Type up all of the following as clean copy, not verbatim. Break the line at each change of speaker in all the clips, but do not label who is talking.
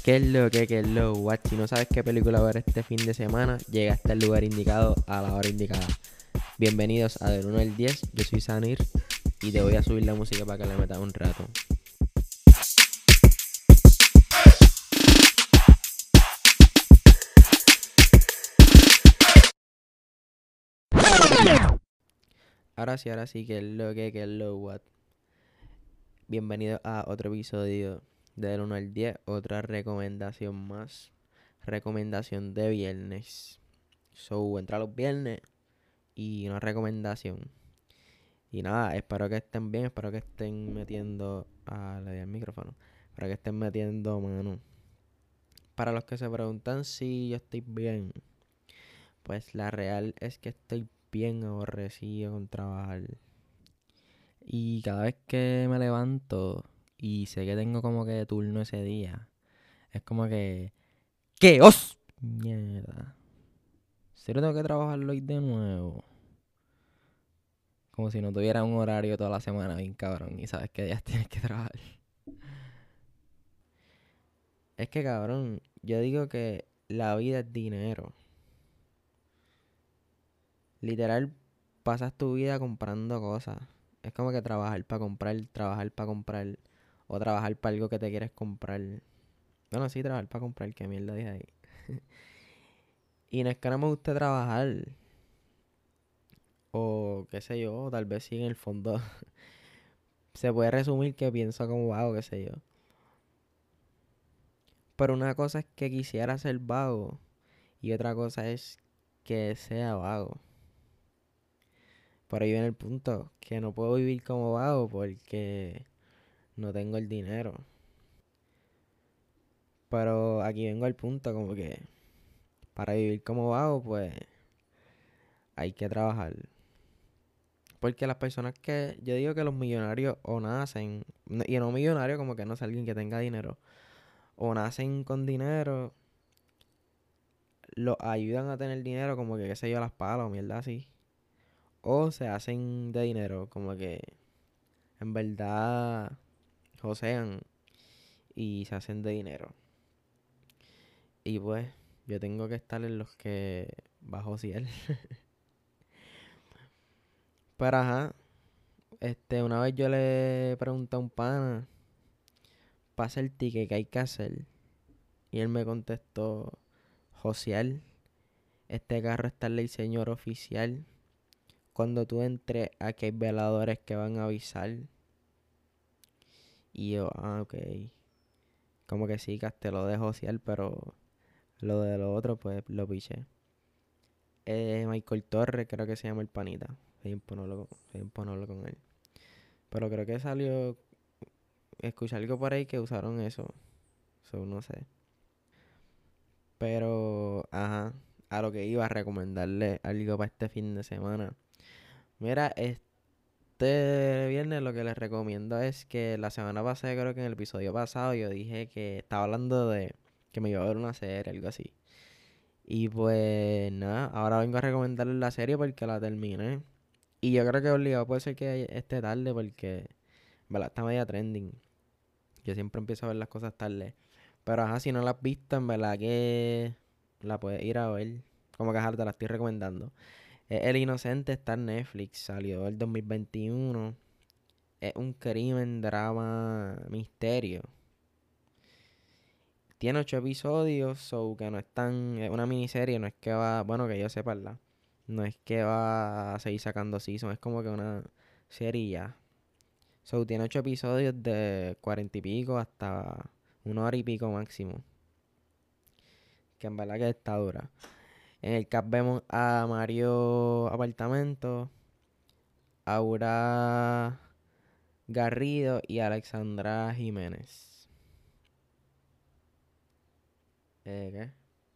Qué es lo, what? Si no sabes qué película ver este fin de semana, llega hasta el lugar indicado a la hora indicada. Bienvenidos a Del 1 al 10, yo soy Sanir y te voy a subir la música para que le metas un rato. Ahora sí, que es lo, what? Bienvenidos a otro episodio de Del 1 al 10, otra recomendación más. Recomendación de viernes. So, entra los viernes y una recomendación. Y nada, espero que estén bien, espero que estén metiendo. Le di al micrófono. Espero que estén metiendo mano. Para los que se preguntan si yo estoy bien, pues la real es que estoy bien aborrecido con trabajar. Y cada vez que me levanto y sé que tengo como que turno ese día, es como que. ¡Qué os! Mierda. ¿Serio tengo que trabajarlo hoy de nuevo? Como si no tuviera un horario toda la semana, bien cabrón, y sabes qué días tienes que trabajar. Es que cabrón, yo digo que la vida es dinero. Literal, pasas tu vida comprando cosas. Es como que trabajar para comprar, o trabajar para algo que te quieres comprar. Bueno, sí, trabajar para comprar, qué mierda dije ahí. Y no es que no me guste trabajar, o qué sé yo, o tal vez sí en el fondo se puede resumir que pienso como vago, qué sé yo. Pero una cosa es que quisiera ser vago, y otra cosa es que sea vago. Por ahí viene el punto, que no puedo vivir como vago porque no tengo el dinero. Pero aquí vengo al punto, como que para vivir como vago, pues hay que trabajar. Porque las personas que, yo digo que los millonarios o nacen, y no millonario como que no es alguien que tenga dinero, o nacen con dinero, los ayudan a tener dinero como que, qué sé yo, las palas o mierda así. O se hacen de dinero, como que en verdad josean y se hacen de dinero. Y pues yo tengo que estar en los que bajo cielo. Pero ajá, una vez yo le pregunté a un pana, pasa el ticket que hay que hacer. Y él me contestó, Josial, este carro está en el señor oficial. Cuando tú entres, aquí hay veladores que van a avisar. Y yo, ok. Como que sí, te lo de Josial, pero lo de lo otro, pues lo piché. Michael Torres, creo que se llama el panita. Soy un ponolo con él. Pero creo que salió, escuché algo por ahí que usaron eso. Eso no sé. Pero, ajá, a lo que iba a recomendarle algo para este fin de semana. Mira, este viernes lo que les recomiendo es que la semana pasada, creo que en el episodio pasado, yo dije que estaba hablando de que me iba a ver una serie, algo así. Y pues nada, ahora vengo a recomendarles la serie porque la terminé. Y yo creo que obligado puede ser que esté tarde porque, en verdad, está media trending. Yo siempre empiezo a ver las cosas tarde. Pero ajá, si no la has visto, en verdad que la puedes ir a ver. Como que ajá, te la estoy recomendando. El Inocente está en Netflix, salió el 2021. Es un crimen, drama, misterio. Tiene 8 episodios, so que no es tan. Es una miniserie, no es que va. Bueno, que yo sepa, ¿verdad? No es que va a seguir sacando season, es como que una serie ya. So tiene 8 episodios de 40 y pico hasta 1 hora y pico máximo. Que en verdad que está dura. En el cast vemos a Mario Apartamento, Aura Garrido y Alexandra Jiménez. ¿Qué?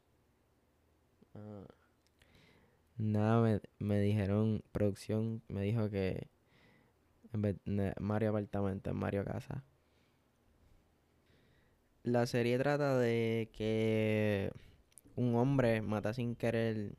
Ah, nada, me dijeron, producción me dijo que en vez de Mario Apartamento es Mario Casa. La serie trata de que un hombre mata sin querer,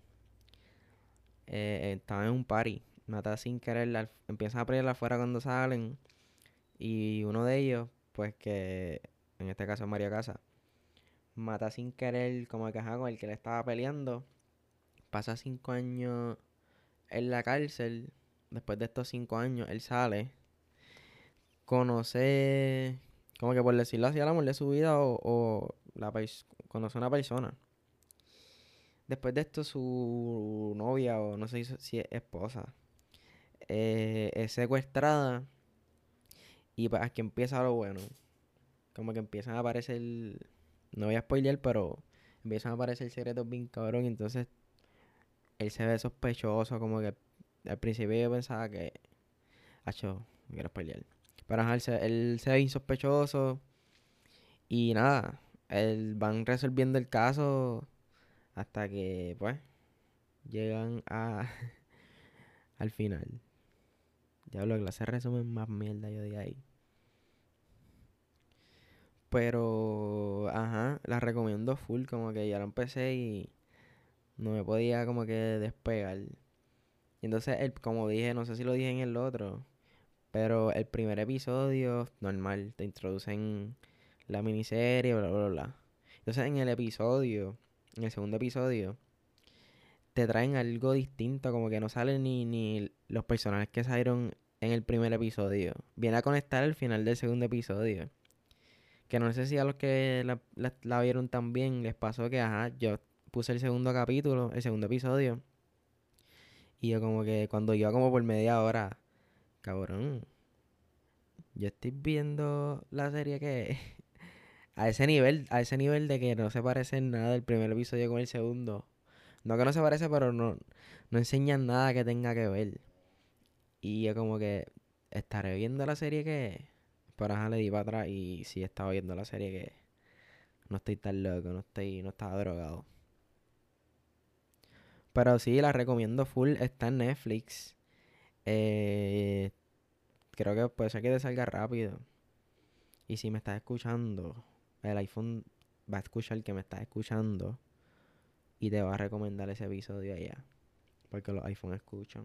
estaba en un party, mata sin querer, empiezan a pelear afuera cuando salen y uno de ellos, pues que en este caso es Mario Casa, mata sin querer, como que ajá, con el que le estaba peleando. Pasa 5 años en la cárcel. Después de estos 5 años, él sale. Conoce, como que por decirlo así, el amor de su vida conoce a una persona. Después de esto, su novia, o no sé si es esposa, es secuestrada. Y pues aquí empieza lo bueno. Como que empiezan a aparecer, no voy a spoilear, pero empiezan a aparecer secretos bien cabrón. Y entonces él se ve sospechoso, como que al principio yo pensaba que, acho, no quiero spoilear. Pero ajá, él se ve insospechoso y nada, van resolviendo el caso hasta que, pues, llegan al final. Diablo, que clase de resumen más mierda yo di ahí. Pero, ajá, la recomiendo full, como que ya la empecé y no me podía como que despegar. Y entonces, como dije, no sé si lo dije en el otro, pero el primer episodio, normal, te introducen la miniserie, bla, bla, bla. Entonces, en el segundo episodio, te traen algo distinto, como que no salen ni los personajes que salieron en el primer episodio. Viene a conectar al final del segundo episodio. Que no sé si a los que la vieron también les pasó que, ajá, yo puse el segundo capítulo, el segundo episodio, y yo como que cuando iba como por media hora, cabrón, yo estoy viendo la serie que a ese nivel de que no se parece en nada el primer episodio con el segundo. No que no se parece, pero no enseñan nada que tenga que ver. Y yo como que estaré viendo la serie que... Pero ajá, le di para atrás y sí estaba viendo la serie que no estoy tan loco, no estaba drogado. Pero sí, la recomiendo full, está en Netflix. Eh, Creo que puede ser que te salga rápido. Y si me estás escuchando, el iPhone va a escuchar que me estás escuchando y te va a recomendar ese episodio allá. Porque los iPhone escuchan.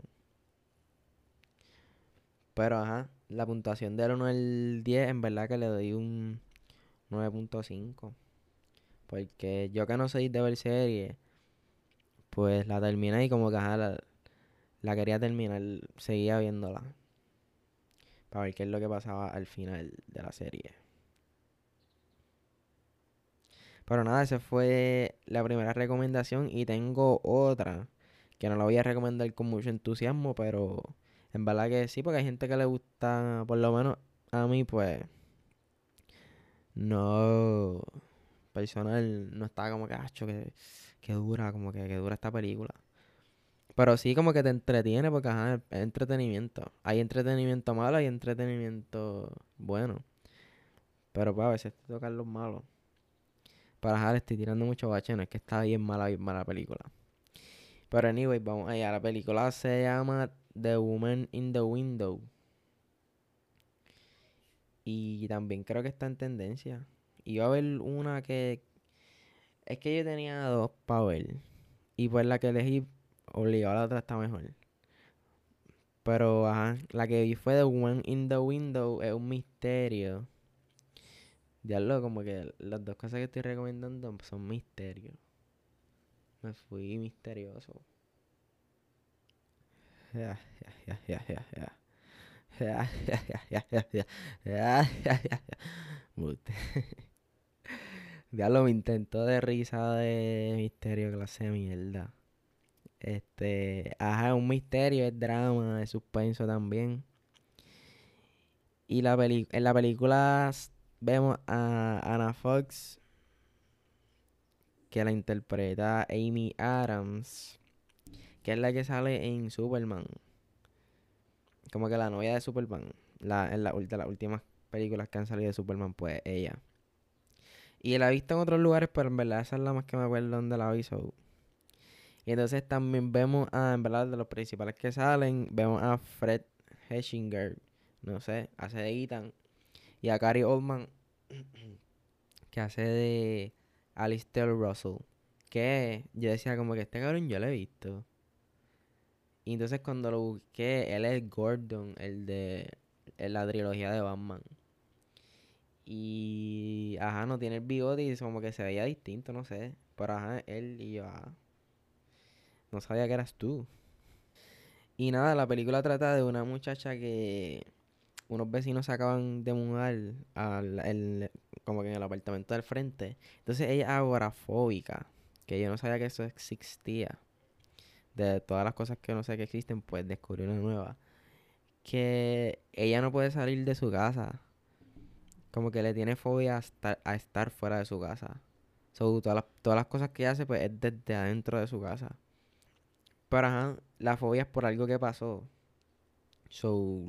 Pero ajá, la puntuación del 1 al 10 en verdad que le doy un 9.5. Porque yo que no soy de ver serie, pues la terminé y como que ajá, la quería terminar, seguía viéndola. Para ver qué es lo que pasaba al final de la serie. Pero nada, esa fue la primera recomendación y tengo otra que no la voy a recomendar con mucho entusiasmo, pero en verdad que sí, porque hay gente que le gusta, por lo menos a mí, pues no, personal, no está como que, acho, que dura, como que dura esta película. Pero sí como que te entretiene porque, ajá, es entretenimiento. Hay entretenimiento malo y entretenimiento bueno. Pero pues a veces te tocan los malos. Para ajá, le estoy tirando mucho bache, no es que está bien mala la película. Pero anyway, vamos allá. La película se llama The Woman in the Window. Y también creo que está en tendencia. Iba a haber una que... Es que yo tenía dos para ver. Y pues la que elegí, obligado a la otra está mejor. Pero, ajá, la que vi fue The Woman in the Window. Es un misterio. Diablo, como que las dos cosas que estoy recomendando son misterios. Me fui misterioso. Ya, ya, ya, ya, ya. Ya, ya, ya, ya, ya, ya. Ya, ya, ya, ya. Mute. Diablo, me intentó de risa de misterio, clase de mierda. Ajá, un misterio, es drama, es suspenso también. Y en la película vemos a Anna Fox, que la interpreta Amy Adams, que es la que sale en Superman. Como que la novia de Superman. De las últimas películas que han salido de Superman, pues ella. Y la he visto en otros lugares, pero en verdad esa es la más que me acuerdo donde la vi. Y entonces también vemos en verdad, de los principales que salen, vemos a Fred Heshinger, no sé, hace de Ethan. Y a Gary Oldman, que hace de Alistair Russell. Que yo decía como que este cabrón yo lo he visto. Y entonces cuando lo busqué, él es Gordon, el de la trilogía de Batman. Y, ajá, no tiene el bigote y como que se veía distinto, no sé. Pero, ajá, él y yo, no sabía que eras tú. Y nada, la película trata de una muchacha que unos vecinos se acaban de mudar como que en el apartamento del frente. Entonces ella es agorafóbica, que yo no sabía que eso existía. De todas las cosas que no sé que existen, pues descubrí una nueva. Que ella no puede salir de su casa. Como que le tiene fobia a estar fuera de su casa. So, todas las cosas que hace, pues es desde adentro de su casa. Pero ajá, la fobia es por algo que pasó. So,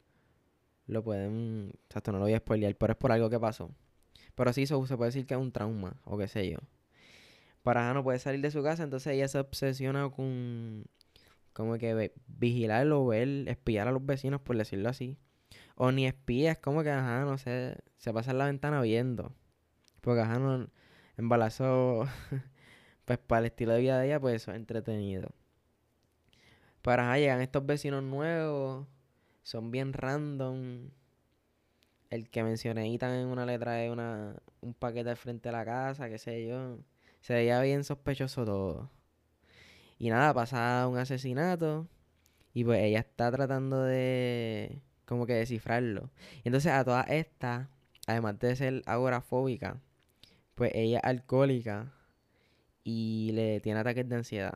lo pueden. O sea, esto no lo voy a spoilear, pero es por algo que pasó. Pero sí, se puede decir que es un trauma, o qué sé yo. Pero ajá, no puede salir de su casa, entonces ella se obsesiona con. Como que vigilar o ver, espiar a los vecinos, por decirlo así. O ni espía, es como que, ajá, no sé, se pasa en la ventana viendo. Porque, ajá, no, embarazo, pues para el estilo de vida de ella, pues eso es entretenido. Pero, ajá, llegan estos vecinos nuevos, son bien random. El que mencioné ahí también una letra de un paquete al frente de la casa, qué sé yo. Se veía bien sospechoso todo. Y nada, pasa un asesinato y pues ella está tratando de como que descifrarlo. Y entonces a todas estas, además de ser agorafóbica, pues ella es alcohólica y le tiene ataques de ansiedad.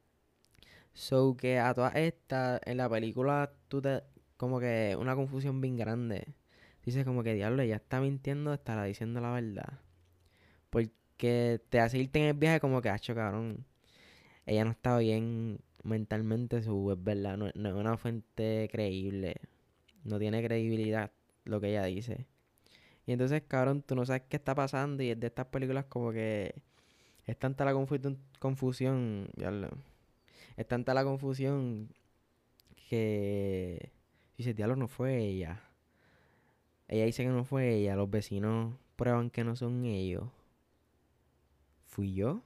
So que a todas estas, en la película, como que una confusión bien grande. Dices como que diablo, ella está mintiendo, estará diciendo la verdad. Porque te hace irte en el viaje como que, hacho, cabrón. Ella no está bien mentalmente, su es verdad, no es una fuente creíble. No tiene credibilidad lo que ella dice. Y entonces, cabrón, tú no sabes qué está pasando y es de estas películas como que es tanta la confusión, diablo. Es tanta la confusión que dice, diablo, no fue ella. Ella dice que no fue ella, los vecinos prueban que no son ellos. ¿Fui yo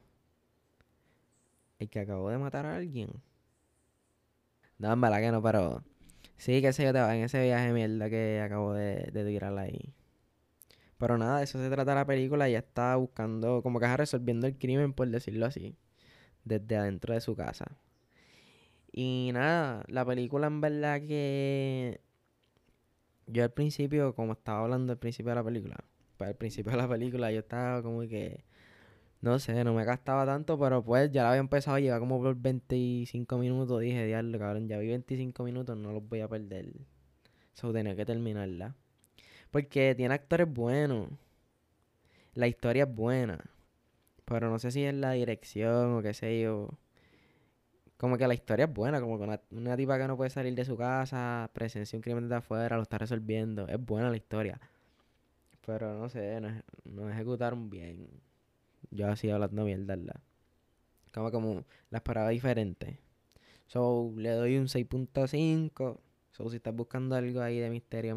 el que acabó de matar a alguien? No, en verdad que no, pero sí, qué sé yo, en ese viaje mierda que acabo de tirar ahí. Pero nada, de eso se trata la película. Ella está buscando, como que está resolviendo el crimen, por decirlo así, desde adentro de su casa. Y nada, la película en verdad que yo al principio, como estaba hablando al principio de la película, pues al principio de la película yo estaba como que, no sé, no me gastaba tanto, pero pues ya la había empezado a llevar como por 25 minutos. Dije, diablo, cabrón, ya vi 25 minutos, no los voy a perder. So tenía que terminarla. Porque tiene actores buenos, la historia es buena, pero no sé si es la dirección o qué sé yo. Como que la historia es buena, como que una tipa que no puede salir de su casa, presencia un crimen desde afuera, lo está resolviendo. Es buena la historia. Pero no sé, no ejecutaron bien. Yo así hablando mierda, ¿verdad? Como las esperaba diferentes. So, le doy un 6.5. So, si estás buscando algo ahí de misterio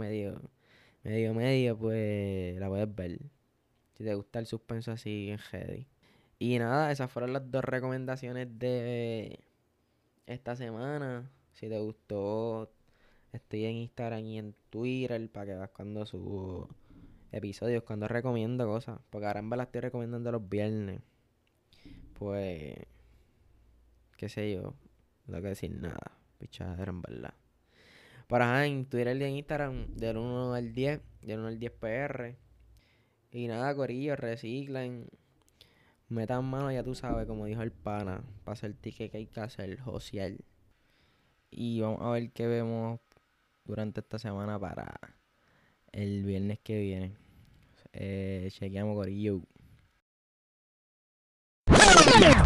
medio, pues la puedes ver. Si te gusta el suspenso así en heavy. Y nada, esas fueron las dos recomendaciones de esta semana. Si te gustó, estoy en Instagram y en Twitter para que veas cuando subo episodios, cuando recomiendo cosas. Porque ahora en verdad estoy recomendando los viernes. Pues, qué sé yo, no tengo que decir nada. Pichadera en verdad. Para ajá, en Twitter y en Instagram, del 1 al 10, del 1 al 10 PR. Y nada, corillo, reciclen. Metan mano, ya tú sabes, como dijo el pana, para hacer ticket que hay que hacer, social. Y vamos a ver qué vemos durante esta semana para el viernes que viene. Chequeamos, corillo.